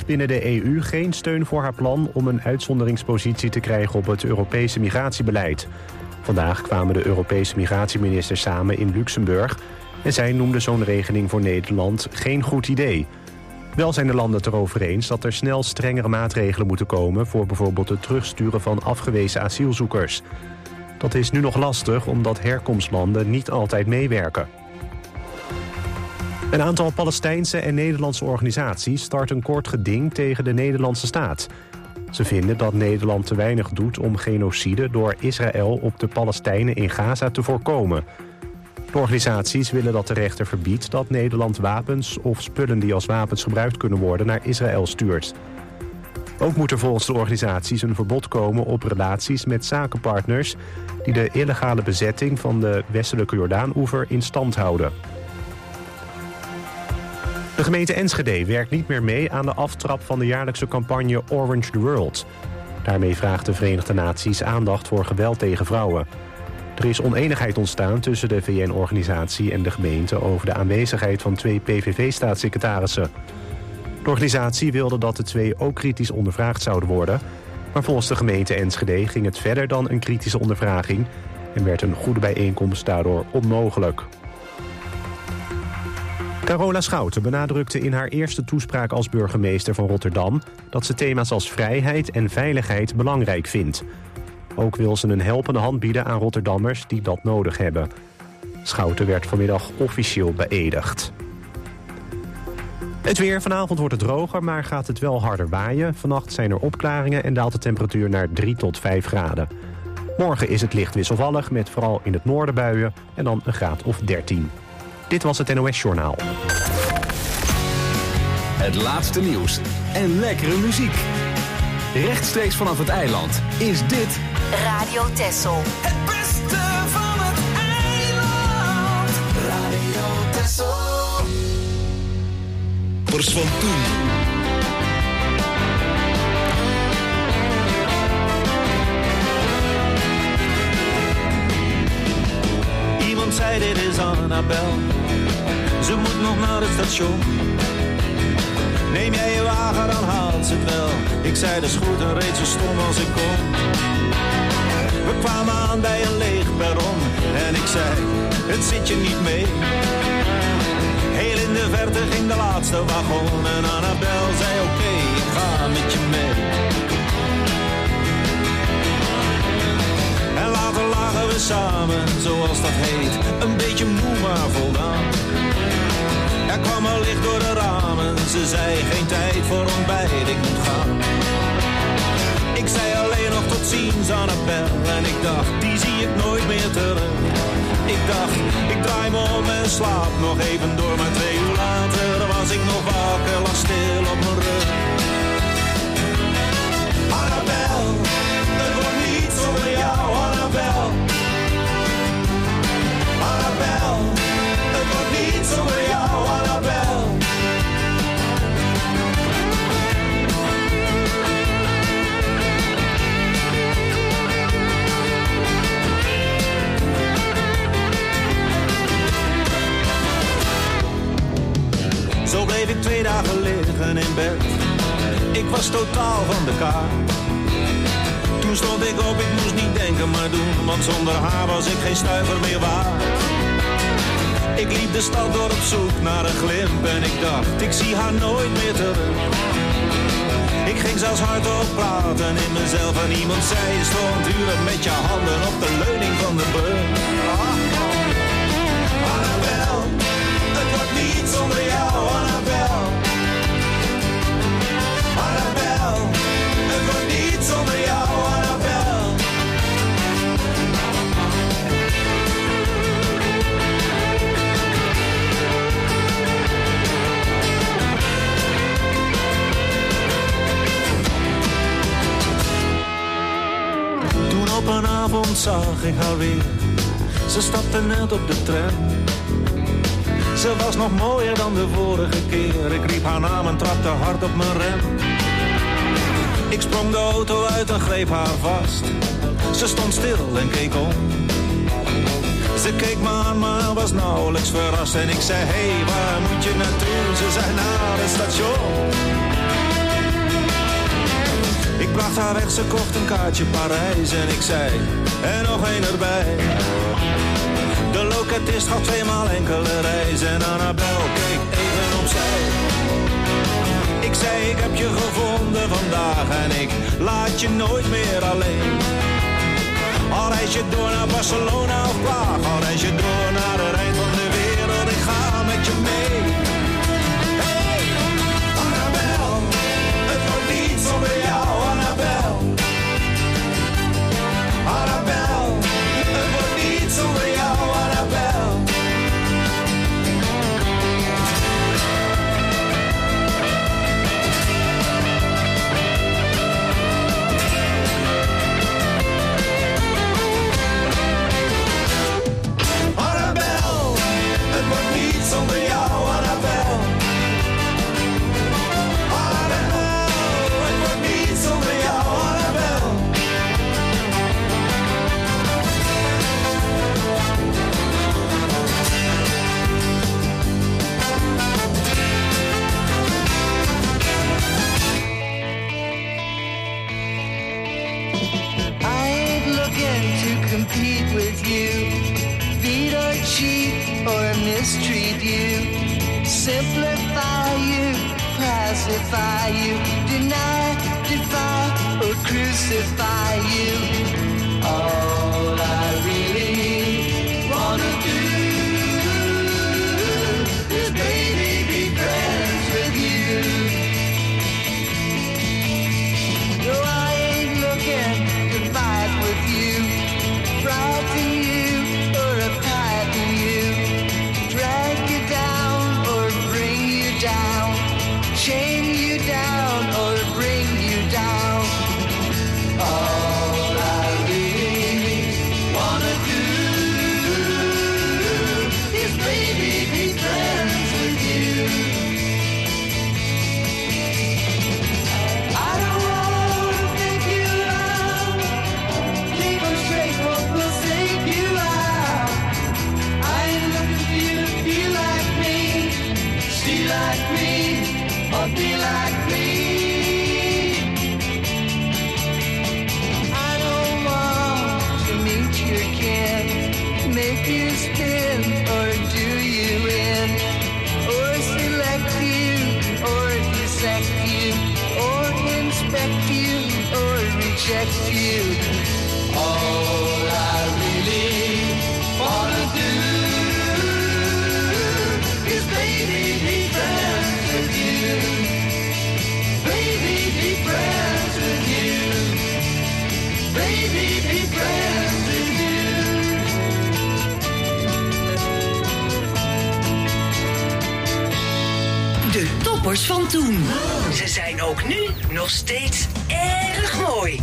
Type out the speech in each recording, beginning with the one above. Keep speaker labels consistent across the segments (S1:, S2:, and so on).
S1: krijgt binnen de EU geen steun voor haar plan om een uitzonderingspositie te krijgen op het Europese migratiebeleid. Vandaag kwamen de Europese migratieministers samen in Luxemburg en zij noemden zo'n regeling voor Nederland geen goed idee. Wel zijn de landen het erover eens dat er snel strengere maatregelen moeten komen voor bijvoorbeeld het terugsturen van afgewezen asielzoekers. Dat is nu nog lastig omdat herkomstlanden niet altijd meewerken. Een aantal Palestijnse en Nederlandse organisaties start een kort geding tegen de Nederlandse staat. Ze vinden dat Nederland te weinig doet om genocide door Israël op de Palestijnen in Gaza te voorkomen. De organisaties willen dat de rechter verbiedt dat Nederland wapens of spullen die als wapens gebruikt kunnen worden naar Israël stuurt. Ook moet er volgens de organisaties een verbod komen op relaties met zakenpartners die de illegale bezetting van de westelijke Jordaan-oever in stand houden. De gemeente Enschede werkt niet meer mee aan de aftrap van de jaarlijkse campagne Orange the World. Daarmee vraagt de Verenigde Naties aandacht voor geweld tegen vrouwen. Er is onenigheid ontstaan tussen de VN-organisatie en de gemeente over de aanwezigheid van 2 PVV-staatssecretarissen. De organisatie wilde dat de 2 ook kritisch ondervraagd zouden worden, maar volgens de gemeente Enschede ging het verder dan een kritische ondervraging en werd een goede bijeenkomst daardoor onmogelijk. Carola Schouten benadrukte in haar eerste toespraak als burgemeester van Rotterdam dat ze thema's als vrijheid en veiligheid belangrijk vindt. Ook wil ze een helpende hand bieden aan Rotterdammers die dat nodig hebben. Schouten werd vanmiddag officieel beëdigd. Het weer. Vanavond wordt het droger, maar gaat het wel harder waaien. Vannacht zijn er opklaringen en daalt de temperatuur naar 3 tot 5 graden. Morgen is het licht wisselvallig met vooral in het noorden buien en dan een graad of 13. Dit was het NOS Journaal.
S2: Het laatste nieuws en lekkere muziek. Rechtstreeks vanaf het eiland is dit
S3: Radio Texel.
S4: Het beste van het eiland. Radio Texel.
S5: Pers van toen.
S6: Iemand zei dit is Annabel. Ze moet nog naar het station. Neem jij je wagen, dan haalt ze het wel. Ik zei dus goed en reed zo stom als ik kon. We kwamen aan bij een leeg perron. En ik zei, het zit je niet mee. Heel in de verte ging de laatste wagon. En Annabel zei oké, ik ga met je mee. En later lagen we samen, zoals dat heet. Een beetje moe maar voldaan. Er kwam al licht door de ramen. Ze zei geen tijd voor ontbijt, ik moet gaan. Ik zei alleen nog tot ziens Annabel. En ik dacht, die zie ik nooit meer terug. Ik dacht, ik draai me om en slaap nog even door. Maar 2 uur later was ik nog wakker, lag stil op mijn rug. Annabel, het wordt niet zonder jou, Annabel. Annabel, het wordt niet zonder jou, Annabel. Zo bleef ik 2 dagen liggen in bed. Ik was totaal van de kaart. Toen stond ik op, ik moest niet denken maar doen. Want zonder haar was ik geen stuiver meer waard. Ik liep de stad door op zoek naar een glimp. En ik dacht, ik zie haar nooit meer terug. Ik ging zelfs hardop praten in mezelf. En iemand zei, je stond uren met je handen op de leuning van de brug. Annabel, het wordt niet zonder jou, Annabel. Annabel, het wordt niet zonder jou, Annabel. Toen op een avond zag ik haar weer. Ze stapte net op de tram. Ze was nog mooier dan de vorige keer. Ik riep haar naam en trapte hard op mijn rem. Ik sprong de auto uit en greep haar vast. Ze stond stil en keek om. Ze keek me aan, maar was nauwelijks verrast. En ik zei, hey, waar moet je naartoe? Ze zei, naar het station. bracht haar weg, ze kocht een kaartje Parijs. En ik zei, en nog één erbij. De loketist gaf 2 maal enkele reis. En Annabel keek even opzij. Ik zei, ik heb je gevonden vandaag. En ik laat je nooit meer alleen. Al reis je door naar Barcelona of Praag. Al reis je door naar de eind van de wereld. Ik ga met je mee. Hey, Annabel, het wordt niet zonder jou, Annabel. Annabel, het wordt niet zonder jou, Annabel. Zonder jou, Annabel. Annabel, het wordt niet zonder jou, Annabel.
S3: I ain't looking to compete with you. Beat or cheat or mistreat you, simplify you, pacify you, deny, defy, or crucify you. All I really wanna do is baby be friends with you. No, I ain't looking to fight with you, frighten you, or apply you. Drag you down or bring you down, chain you down or bring you down. All I really wanna do is baby be friends with you. I don't wanna make you out, keep on straight, what will save you out. I ain't looking for you to be like me, see like me, or be like me. I don't want to meet your kin, make you spin or do you in, or select you, or dissect you, or inspect you, or reject you. All I really wanna do is baby be friends with you. Baby be friends with you. Baby be friends with you.
S5: De toppers van toen. Ze zijn ook nu nog steeds erg mooi.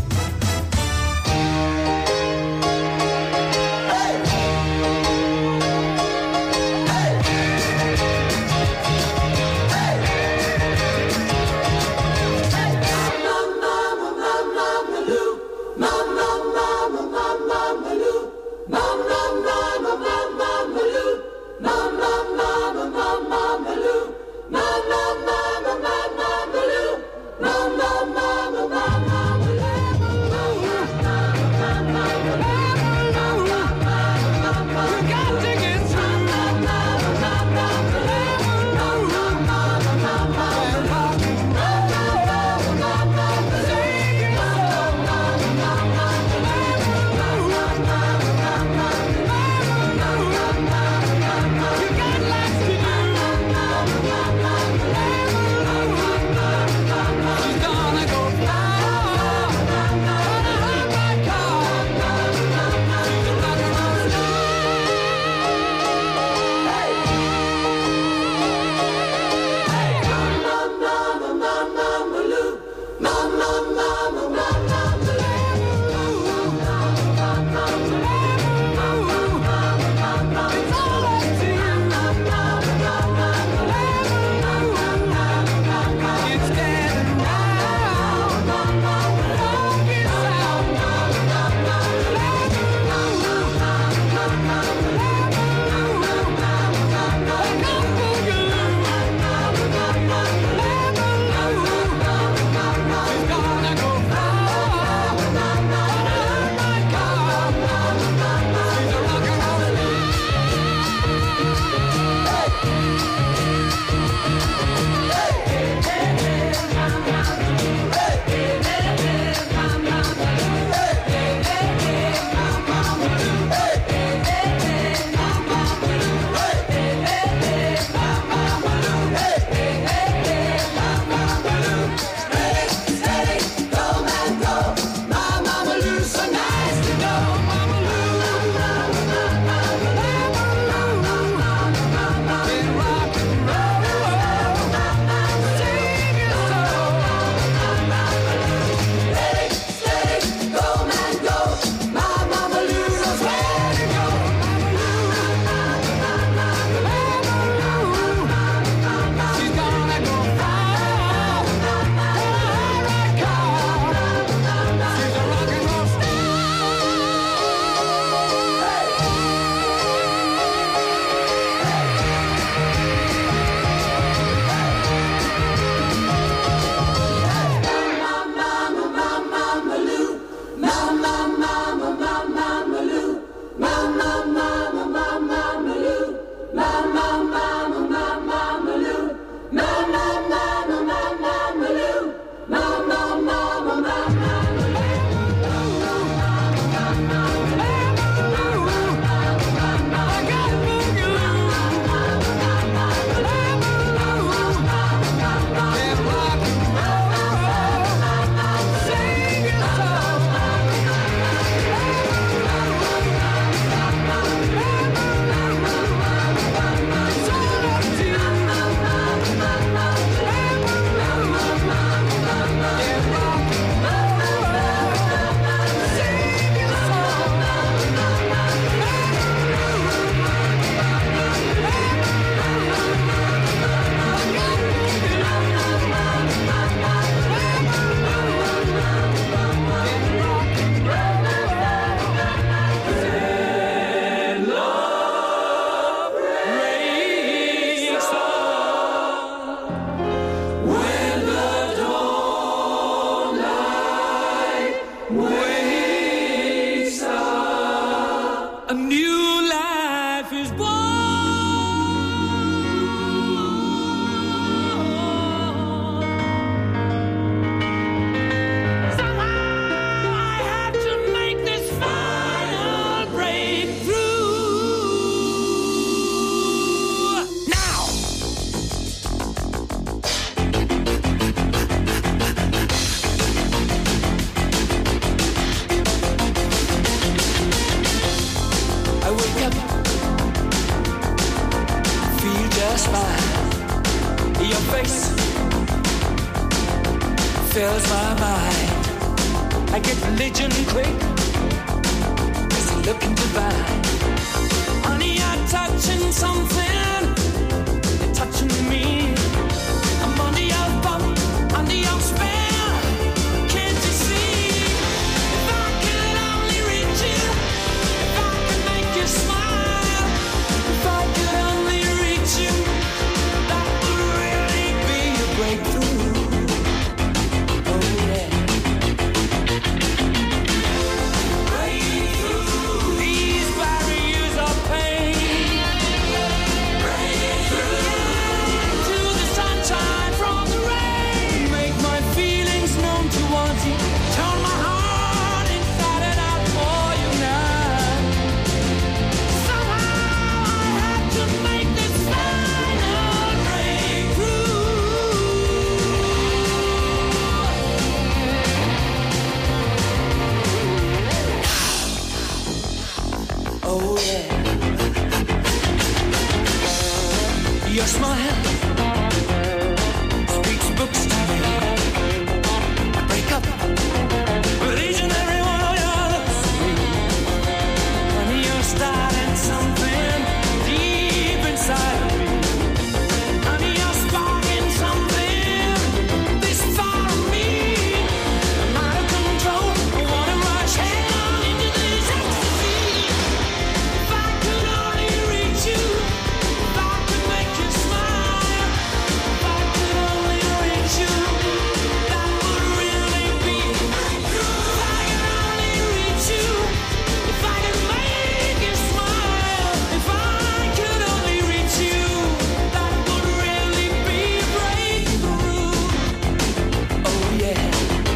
S4: fills my mind. I get religion quick, is he looking to buy? Honey, I'm touching something, you're touching me. I'm under your thumb, under your spell, can't you see? If I could only reach you, if I could make you smile, if I could only reach you, that would really be a breakthrough. Oh yeah. Breakthrough. These barriers of pain. Breakthrough. To the sunshine from the rain. Make my feelings known towards you. Turn my heart inside and out for you now. Somehow I had to make this final breakthrough. Oh yeah. Your smile speaks books to me. I break up with each and every one of your looks. Honey, you're starting something deep inside of me. Honey, you're sparking something this far of me. I'm out of control. I wanna rush headlong into this ecstasy. If I could only reach you, if I could make you smile, if I could only reach you, that would really be a breakthrough. If I could only reach you, if I could make you smile, if I could only reach you, that would really be a breakthrough. Oh yeah.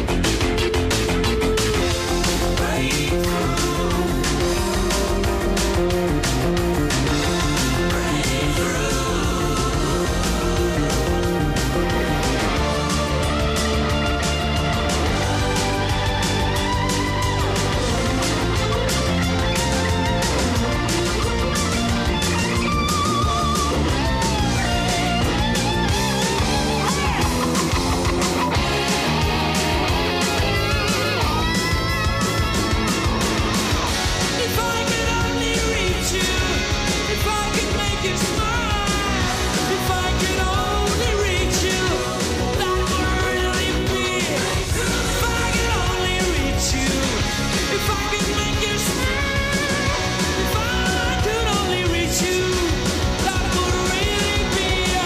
S4: If I could only reach you, if I could make you smile, if I could only reach you, that would really be. If I could only reach you, if I could make you smile, if I could only reach you, that would really be a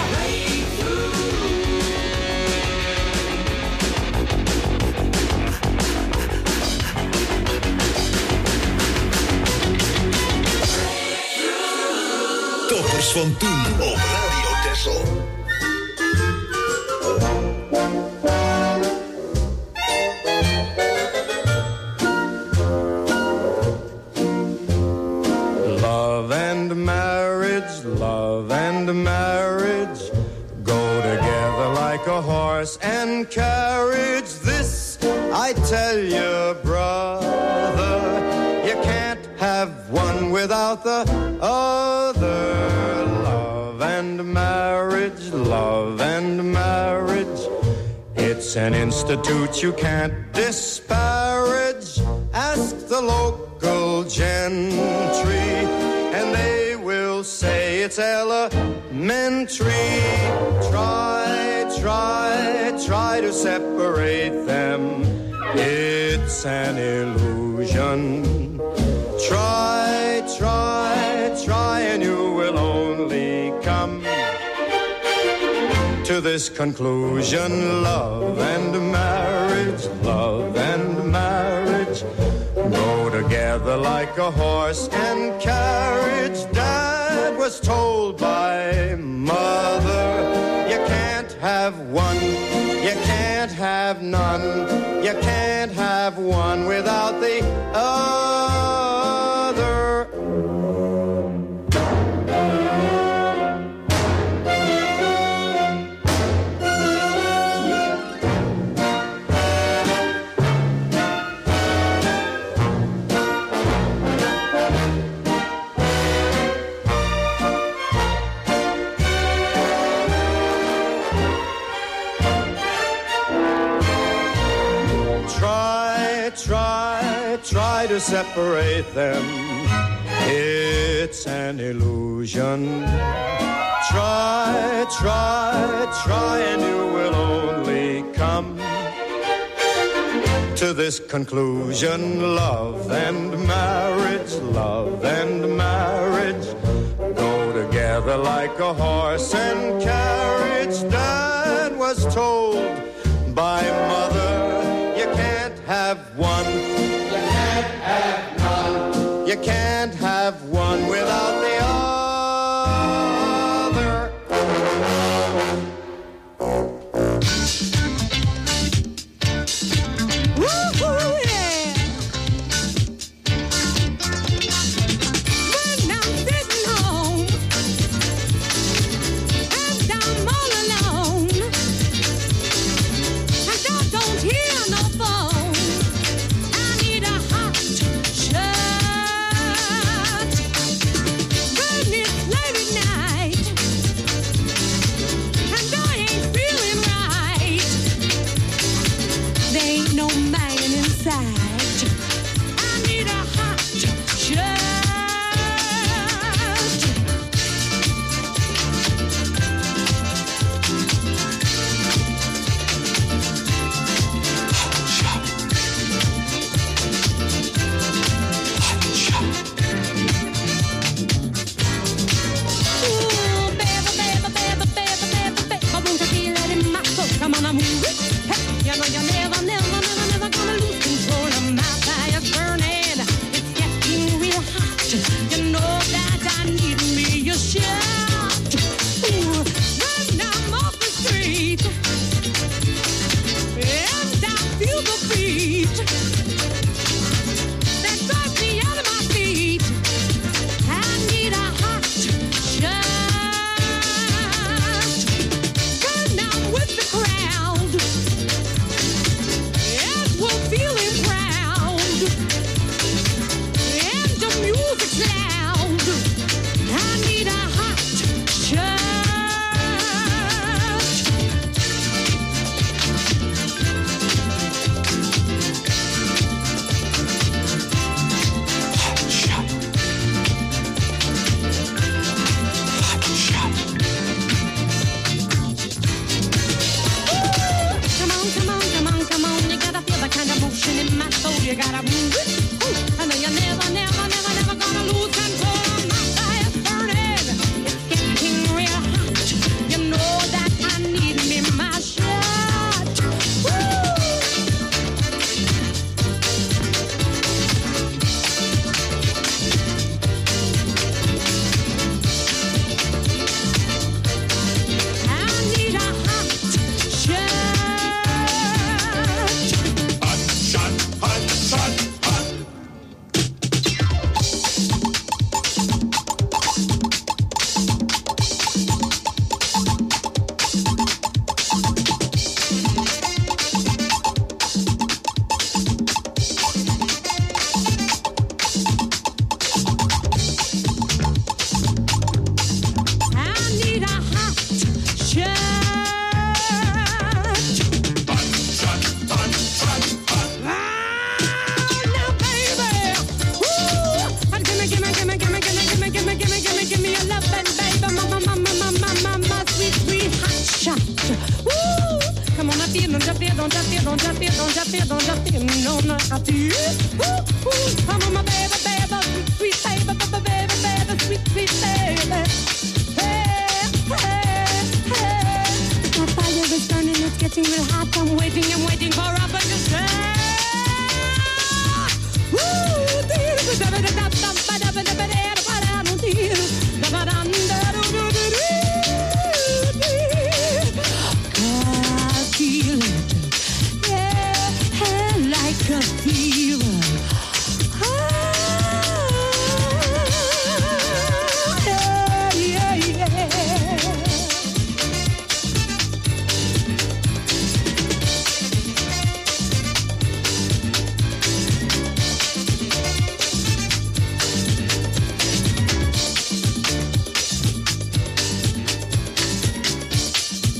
S7: Toppers van toen op Radio Texel.
S8: Love and marriage go together like a horse and carriage. This I tell you, brother, you can't have one without the other. Love and marriage, it's an institute you can't disparage. Ask the local gentry, and they will say it's elementary. Try to separate them, it's an illusion. Try, and you will only come to this conclusion. Love and marriage go together like a horse and carriage. Dad was told by mother, you can't have one, you can't have none, you can't have one without the other. try to separate them. It's an illusion. Try, and you will only come to this conclusion. Love and marriage go together like a horse and carriage. Dad was told by mother, you can't have one, you can't have none, you can't have one without the other.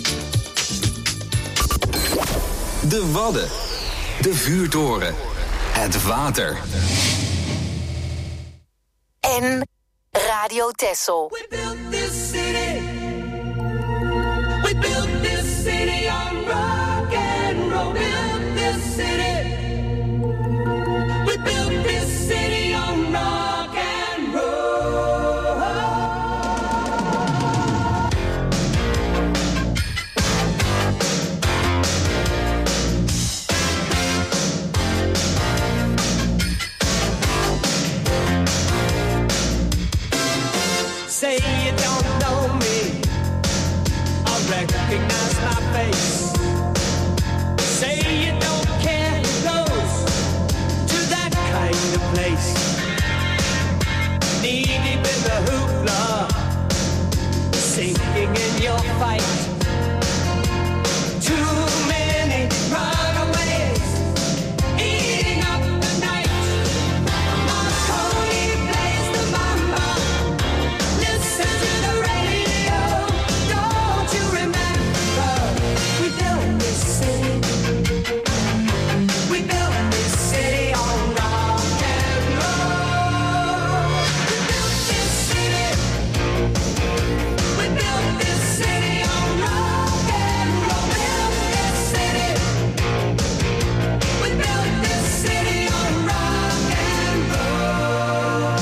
S2: De Wadden. De Vuurtoren. Het water.
S5: En Radio Texel.
S4: We built this city. We built this city on rock and roll. Built this city. We built this city on rock and roll. Say you don't know me, I recognize my face. Say you don't care who goes to that kind of place. Knee deep in the hoopla, sinking in your fight. Too many runaways, eating up the night. Marconi plays the mamba. Listen to the radio. Don't you remember? We built this city. We built this city on rock and roll. We built this city. We built this city on rock and roll. Built this city. We built this city on rock and roll.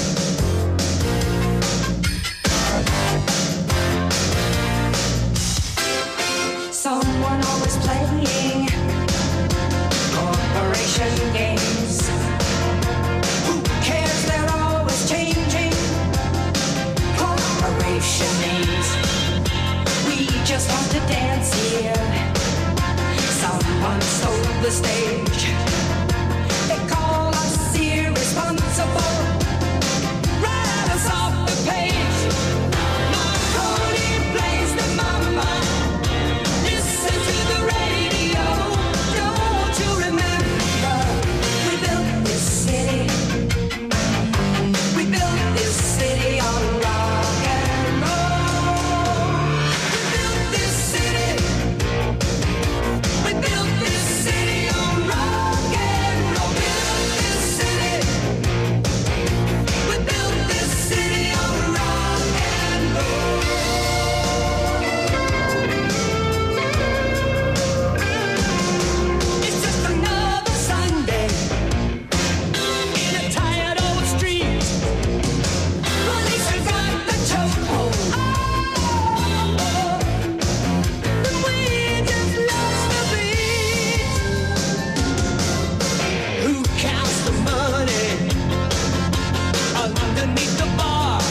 S4: Someone always playing corporation games. Who cares? They're always changing corporation names. We just want to dance here. Someone stole the stage. They call us irresponsible. Write us off the page. Marconi plays the mama. Listen to the radio. Don't you remember? We built this city. We built this city on rock and roll. We built this city. We built this city on rock and roll. Built this city. We built this city on rock and roll. It's just another Sunday in a tired old street. Police have got the chokehold. And we just lost the beat. Who counts the money underneath the bar?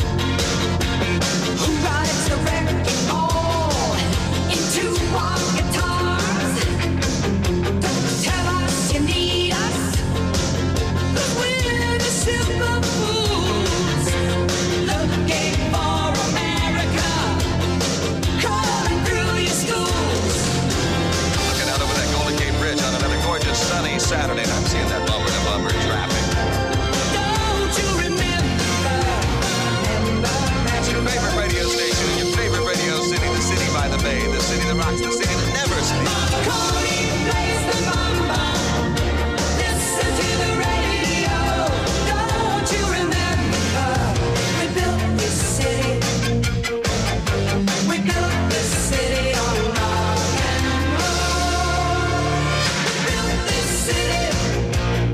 S4: Who rides the wrecking ball into our guitars? Don't tell us you need us, 'cause we're the silver fools looking for America, calling through your schools.
S9: Looking out over that Golden Gate Bridge on another gorgeous sunny Saturday, and I'm seeing that bumper to bumper traffic.
S4: Don't you remember?
S9: It's your favorite radio station, your favorite radio city, the city by the bay, the city that rocks, the city that never sleeps.
S4: Marconi plays the mamba. Listen to the radio. Don't you remember? We built this city. We built this city on rock and roll. We built this city.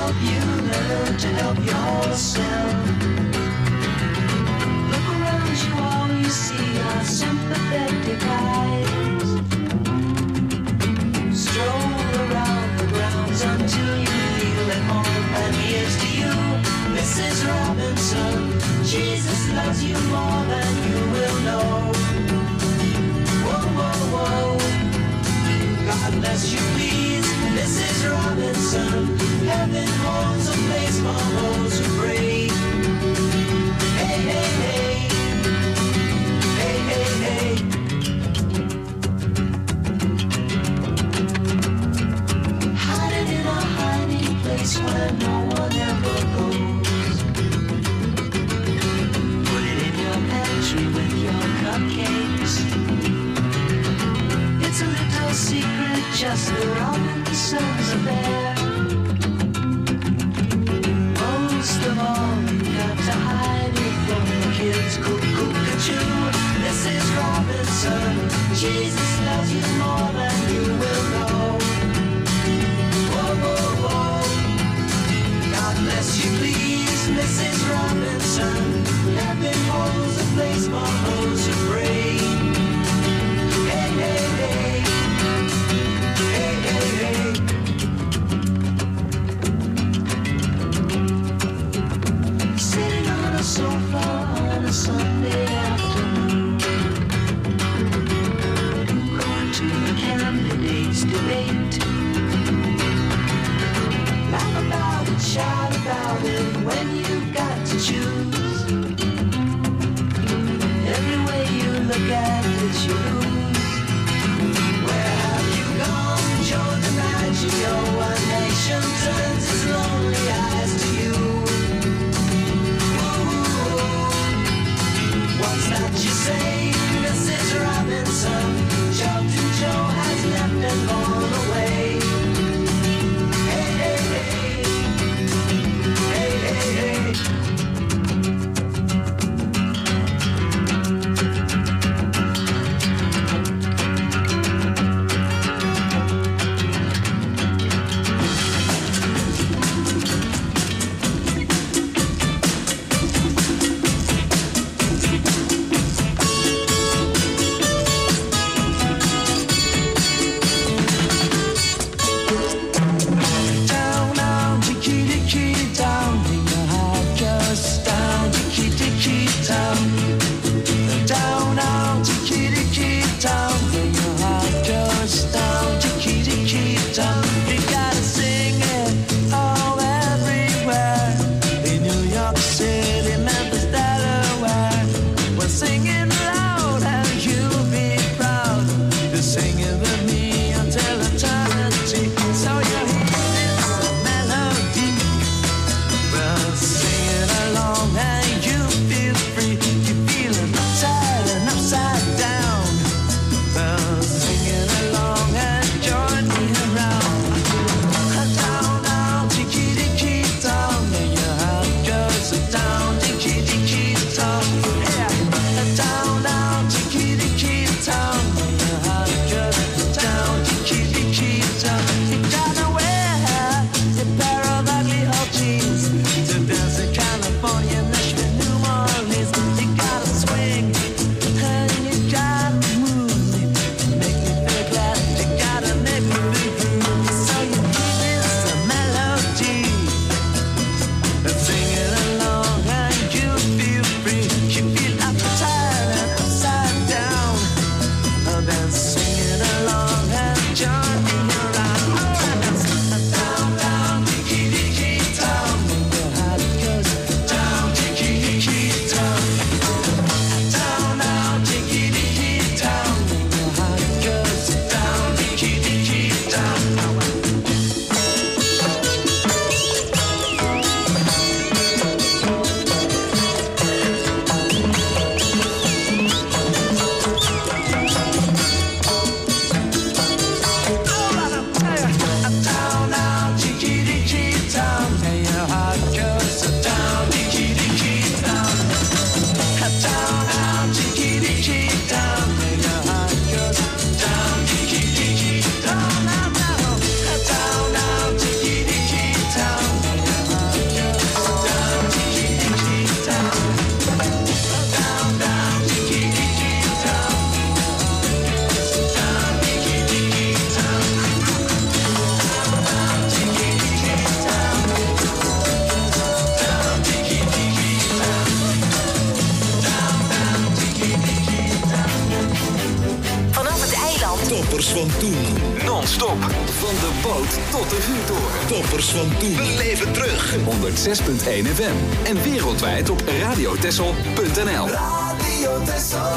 S3: help you learn to help yourself. Look around you, all you see are sympathetic eyes. Stroll around the grounds until you feel at home. And here's to you, Mrs. Robinson. Jesus loves you more than you will know. Whoa, whoa, whoa. God bless you, please, Mrs. Robinson. Heaven holds a place for those who pray. Hey, hey, hey. Hey, hey, hey. Hiding in a hiding place where no one ever goes. Put it in your pantry with your cupcakes. It's a little secret, just the Robinsons affair. Most of all, you got to hide it from the kids. Cuckoo-cuckoo, Mrs. Robinson. Jesus loves you more than you will know. Whoa, whoa, whoa. God bless you, please, Mrs. Robinson. Heaven holds a place for those who pray. Hey, hey, hey. Hey, hey, hey. Sitting on a sofa on a Sunday afternoon, going to the candidates' debate. Laugh about it, shout about it when you've got to choose. Every way you look at it, you lose. Where have you gone, Joe DiMaggio? A nation turns its lonely eyes to you. Ooh, what's that you say, Mrs. Robinson? Joe Joe has left and gone away. Hey, hey, hey. Hey, hey, hey.
S7: Toppers van toen.
S2: Non-stop. Van de boot tot de vuurtoren.
S7: Toppers van toen.
S2: Beleef het terug. 106.1 FM. En wereldwijd op radiotessel.nl.
S3: Radio Tessel.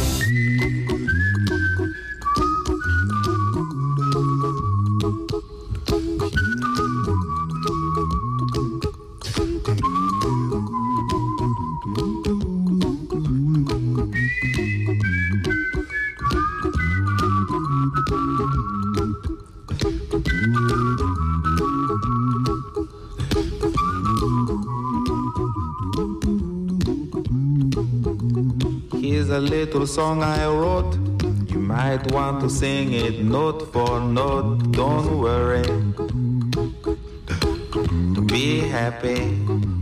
S10: Here's a little song I wrote. You might want to sing it note for note. Don't worry. Be happy.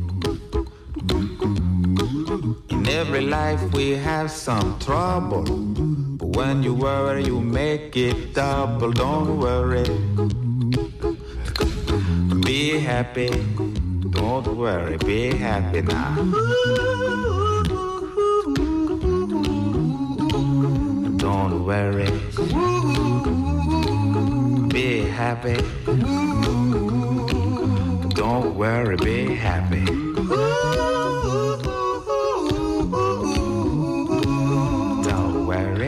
S10: In every life we have some trouble. But when you worry, you make it double. Don't worry. Be happy. Don't worry. Be happy now. Don't worry. Be happy. Don't worry, be happy. Don't worry.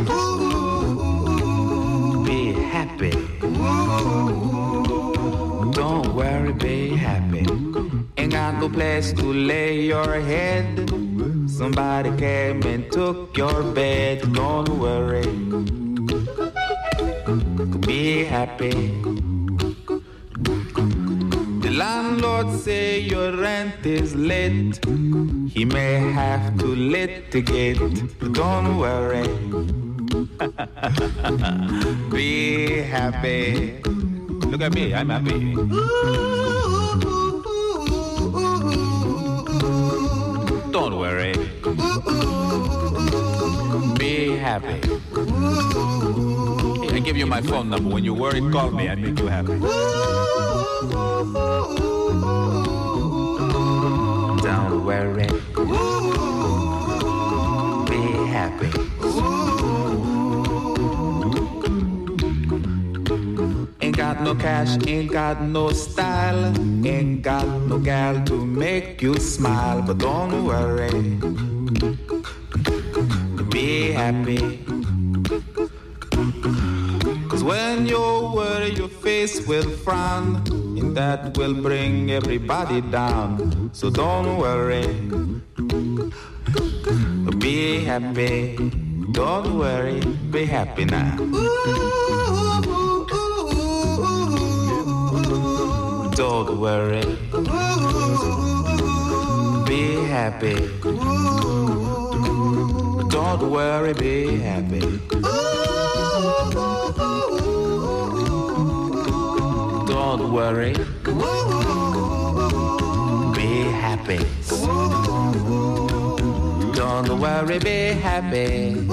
S10: Be happy. Don't worry, be happy. Ain't got no place to lay your head. Somebody came and took your bed. Don't worry. Be happy. The landlord say your rent is late. He may have to litigate. Don't worry. Be happy. Look at me, I'm happy. Don't worry. Be happy. I give you my phone number. When you worry, call me. I make you happy. Don't worry. Be happy. Ain't got no cash, ain't got no style, ain't got no gal to make you smile, but don't worry. Be happy. Cause when you worry, your face will frown, and that will bring everybody down. So don't worry. Be happy. Don't worry. Be happy now. Don't worry. Be happy. Don't worry, be happy. Don't worry. Be happy. Don't worry, be happy.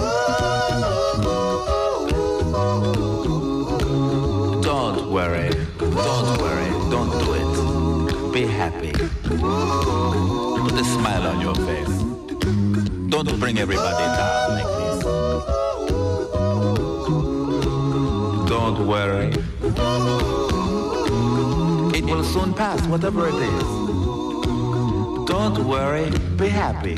S10: Don't worry. Don't worry. Don't do it. Be happy. Put a smile on your face. Don't bring everybody down like this. Don't worry. It will soon pass, whatever it is. Don't worry, be happy.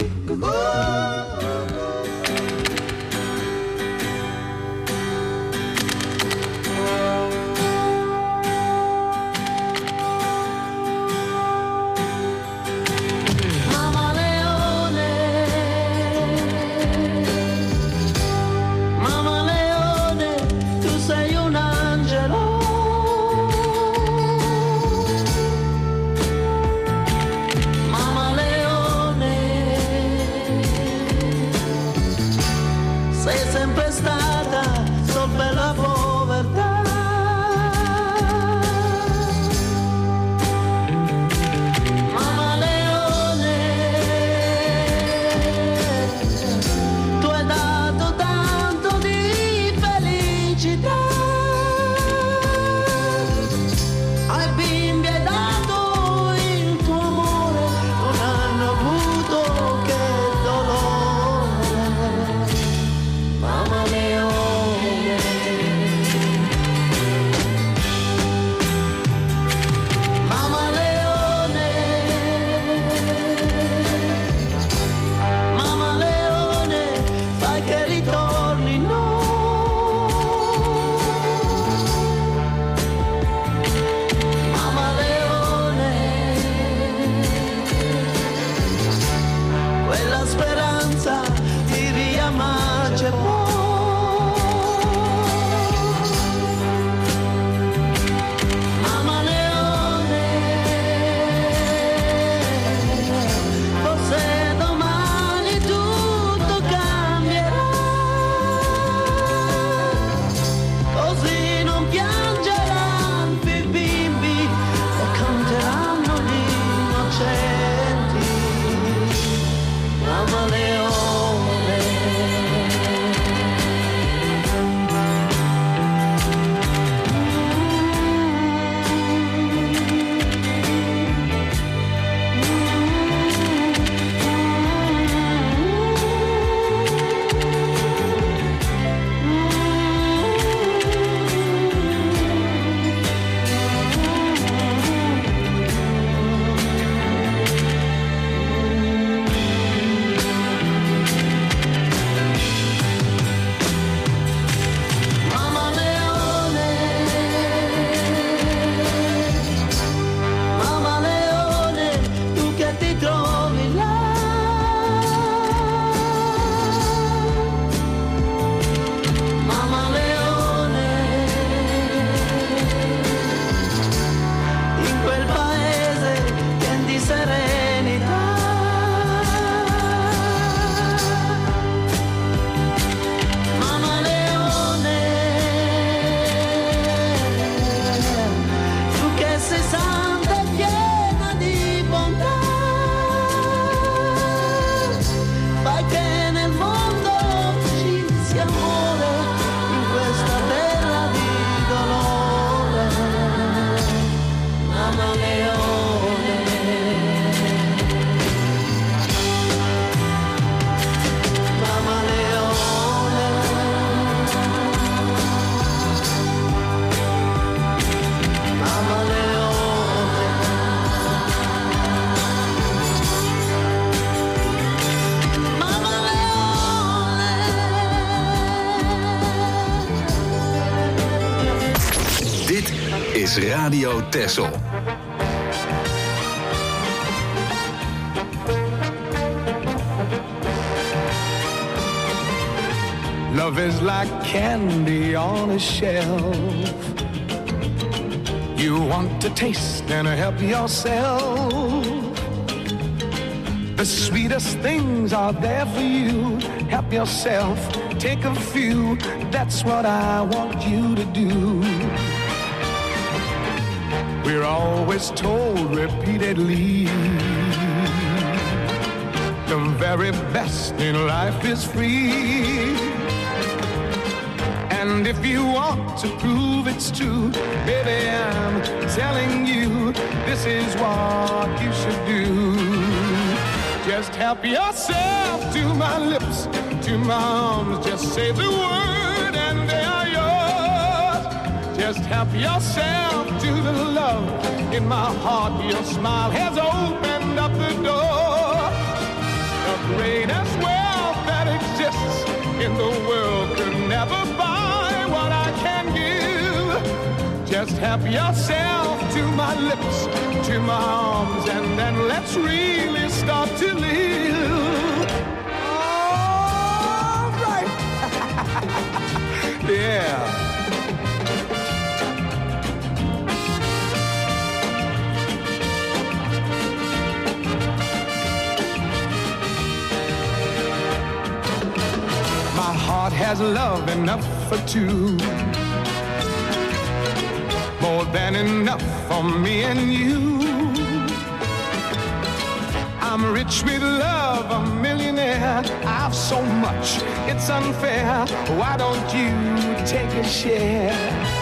S2: is Radio Texel.
S11: Love is like candy on a shelf. You want to taste and help yourself. The sweetest things are there for you. Help yourself, take a few. That's what I want you to do. We're always told repeatedly, the very best in life is free. And if you want to prove it's true, baby, I'm telling you, this is what you should do. Just help yourself to my lips, to my arms. Just say the word and they are yours. Just help yourself to the love in my heart. Your smile has opened up the door. The greatest wealth that exists in the world could never buy what I can give. Just help yourself to my lips, to my arms, and then let's really start to live. All right. Yeah. My heart has love enough for two, more than enough for me and you. I'm rich with love, a millionaire. I've so much, it's unfair. Why don't you take a share?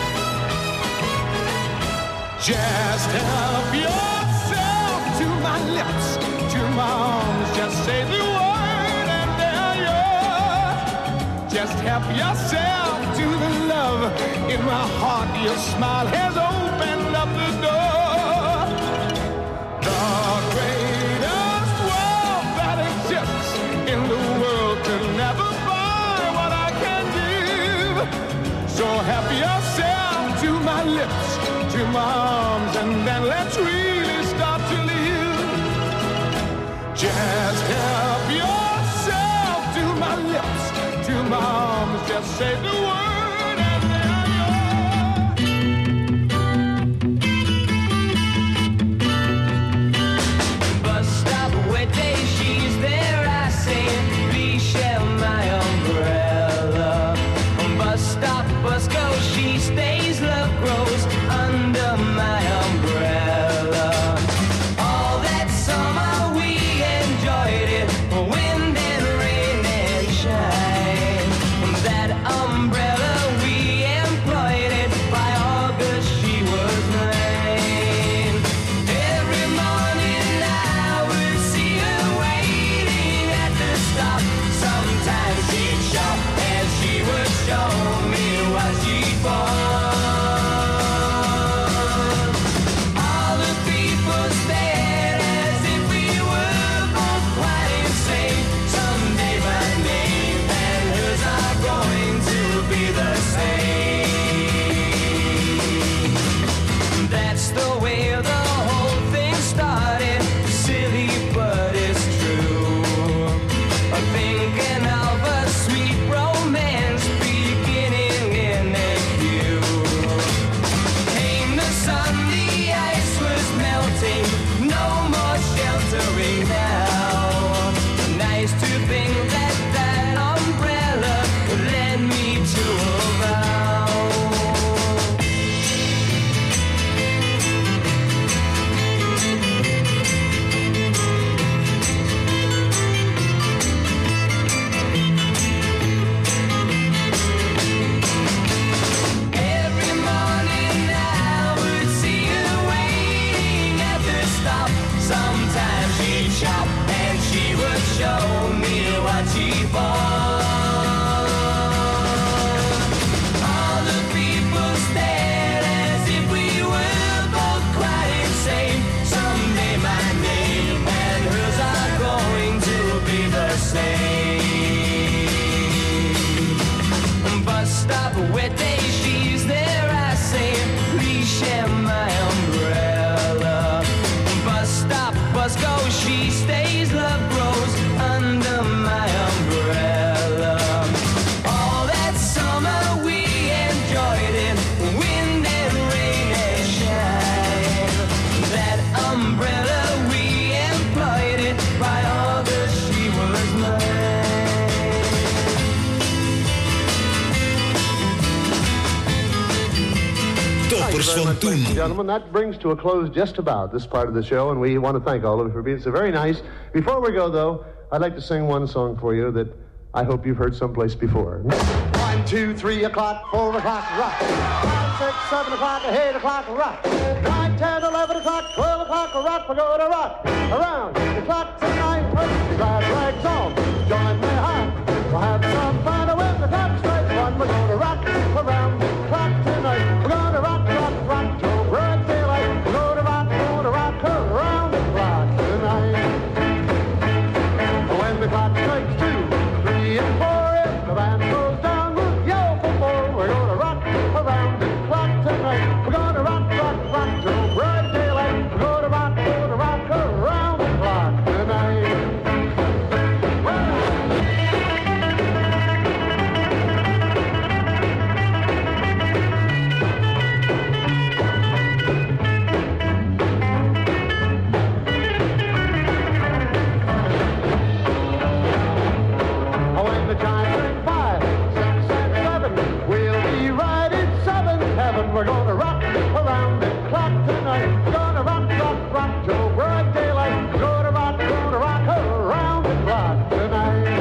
S11: Just help yourself to my lips, to my arms. Just say the word and they're yours. Just help yourself to the love in my heart. Your smile has opened up the door. The greatest wealth that exists in the world could never buy what I can give. So help yourself to my lips, to my arms, and then let's really start to live. Just help yourself to my lips, to my arms. Just say the word and they are yours.
S3: Bus stop, wet day, she's there, I say, please share my umbrella. Bus stop, bus go, she stays, love grows under my umbrella. All that summer we enjoyed it, wind and rain and shine. That umbrella we employed it, by August she was mine. Every morning I would see her waiting at the stop. Sometimes she'd shop and she would show me what she bought. All the people stared as if we were both quite insane. Someday my name and hers are going to be the same. That's the way the whole thing started. Silly, but it's true. Thinking of a sweet romance beginning in a view. Came the sun, the ice was melting, no more sheltering now. Nice to think that that umbrella led me to a vow. Every morning I would see her waiting at the stop. Sometimes she'd shop and she would show me what she bought. All the people stared as if we were both quite insane. Someday my name and hers are going to be the same. Bus stop, wet day, she's there, I say, please share my
S4: us go, she stays, love grows under my umbrella. All that summer we enjoyed it, wind and rain and shine. That umbrella we employed it, by August she was mine.
S7: Toppers van toen.
S12: Ladies and gentlemen, that brings to a close just about this part of the show, and we want to thank all of you for being so very nice. Before we go, though, I'd like to sing one song for you that I hope you've heard someplace before. 1, 2, 3 o'clock, 4 o'clock, rock. 5, 6, 7 o'clock, 8 o'clock, rock. 9, 10, 11 o'clock, 12 o'clock, rock. We're going to rock around the clock tonight. Glad rags on, join me high. We'll have some fun when the clock strikes 1. We're going to rock around the clock tonight. We're going to rock, rock, rock till broad daylight. We're going to rock around the clock tonight. When the clock strikes 2, 3, and 4, if the band goes down, we'll yell for more. We're going to rock around the clock tonight. We're going to rock, rock, rock till broad daylight. We're going to rock around the clock tonight. When the chimes ring 5, 6, and 7, we'll be right in 7th heaven. We're gonna rock around the clock tonight. We're gonna rock, rock, rock till broad daylight. We're gonna rock around the clock tonight.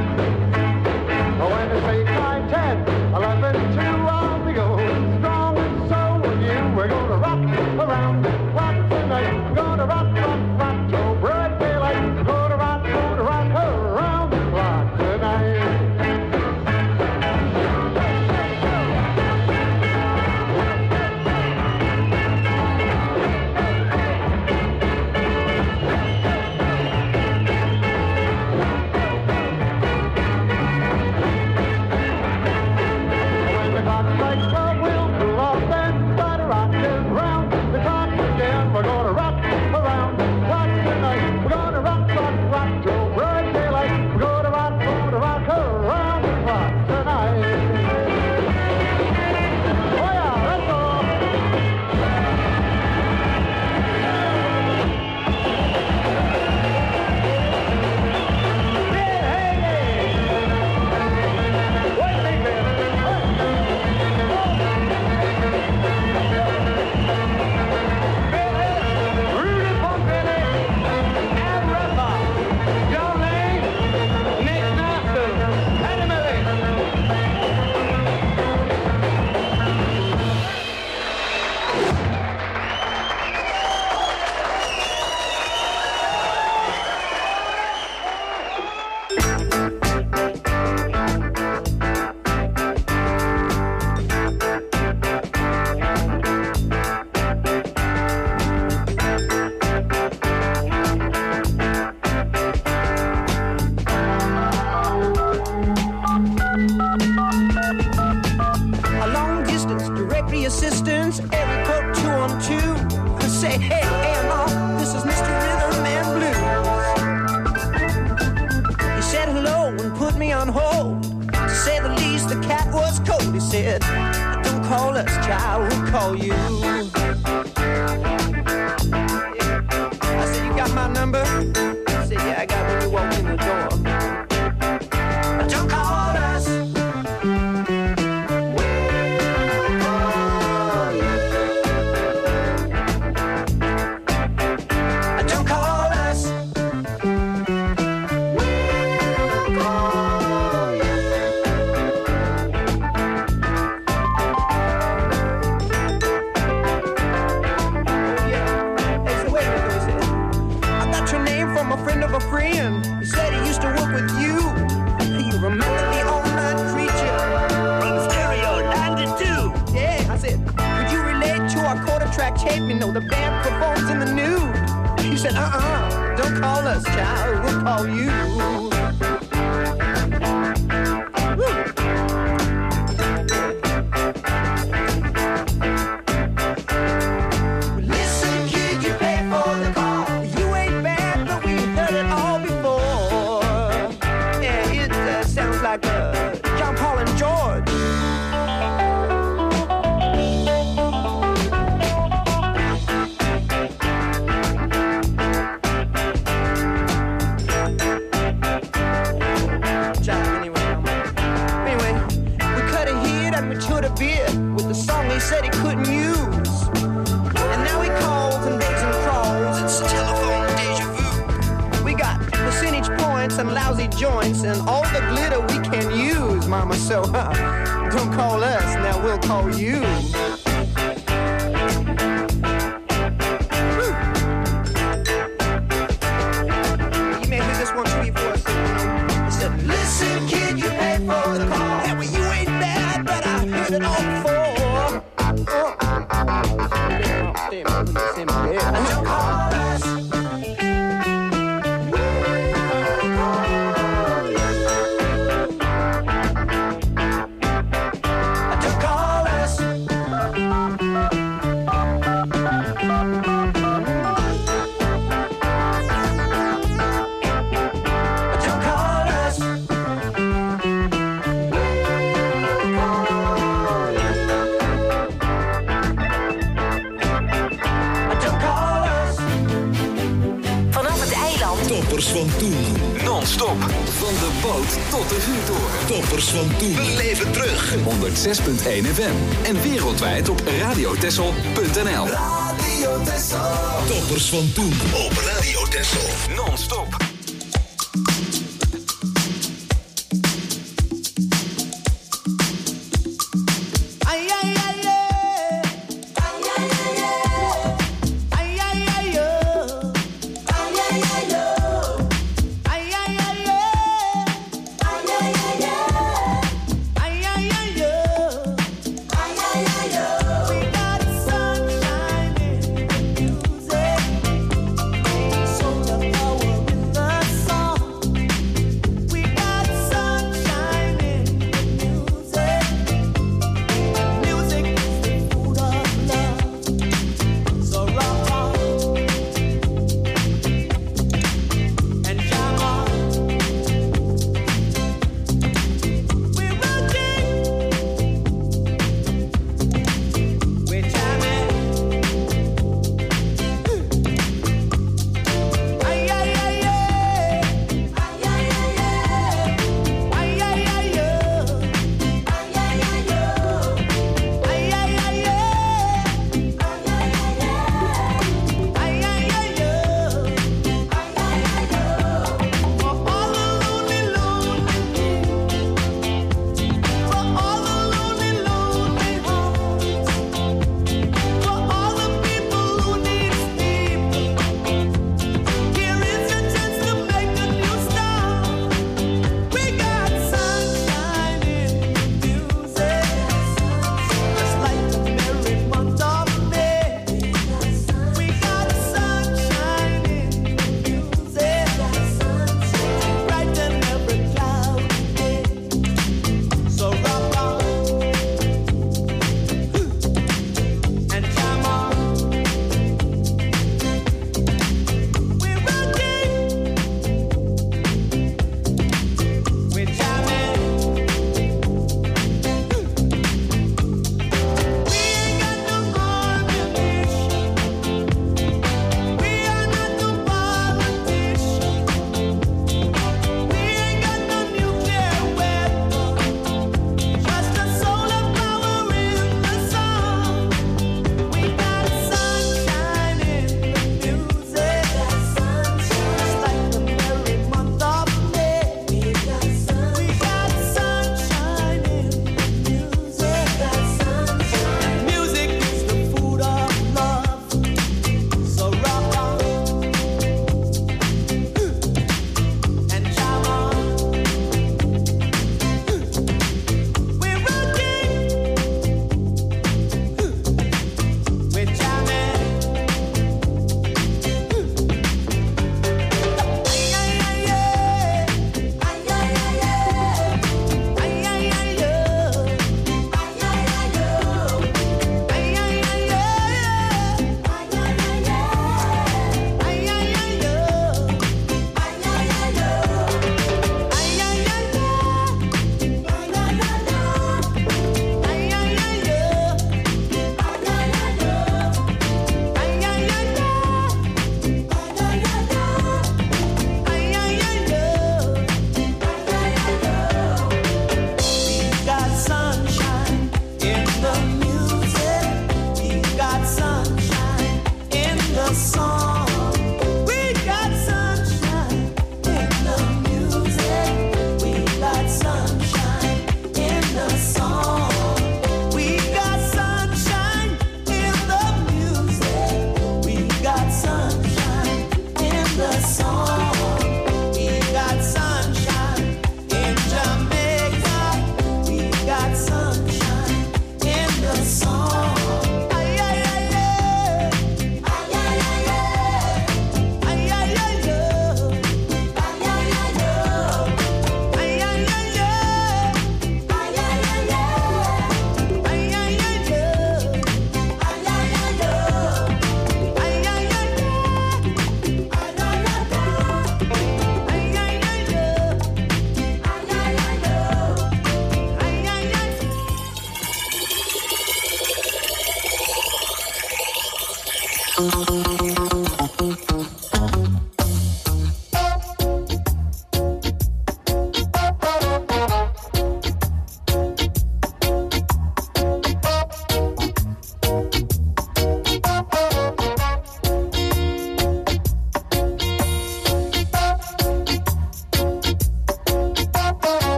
S12: When it's 8, 9, 10, 11, 2, on we go. Strong and so are you. We're gonna rock around the clock tonight. We're gonna rock, rock, rock till broad daylight. We're gonna rock around the clock tonight. When the clock strikes 12, we'll pull off and start rocking round the clock again. We're gonna rock around the clock tonight. We're gonna rock, rock, rock till broad daylight. We're gonna rock around the clock tonight. Oh yeah, that's all. Rudy Pompili, Al Rappa, John Lane, Nick Nasser, Eddie Murray.
S3: A long distance directory assistance, every code 212. Say, hey, AMR, this is Mr. Rhythm and Blues. He said hello and put me on hold. To say the least, the cat was cold. He said, don't call us, child, we'll call you. I said, you got my number? He said, yeah, I got when you walked in the door. Don't call us. Don't call us. Hey, so wait a minute, he said. I got your name from a friend of a friend. He said he used to work with you. You remember the all-night creature from Stereo 92? Yeah, I said, could you relate to our quarter track tape? You know, the band performs in the nude. He said, don't call us, child, we'll call you. Listen, kid, you pay for the call. You ain't bad.
S13: joints and all the glitter we can use, mama. So don't call us, now we'll call you. You may hear this one too before I said, listen, kid, you pay for the call. Hey, well, you ain't bad, but I heard it all before. Don't call us.
S7: Van toen.
S2: Non-stop. Van de boot tot de vuurtoren.
S7: Toppers van toen. We leven terug.
S2: 106.1 FM. En wereldwijd op radiotessel.nl.
S7: Radio Tessel. Toppers van toen. Op Radio Tessel.
S2: Non-stop.
S3: So the power in the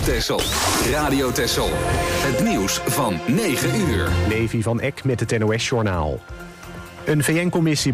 S2: Texel. Radio Texel. Het nieuws van 9 uur.
S1: Levi van Eck met het NOS-journaal. Een VN-commissie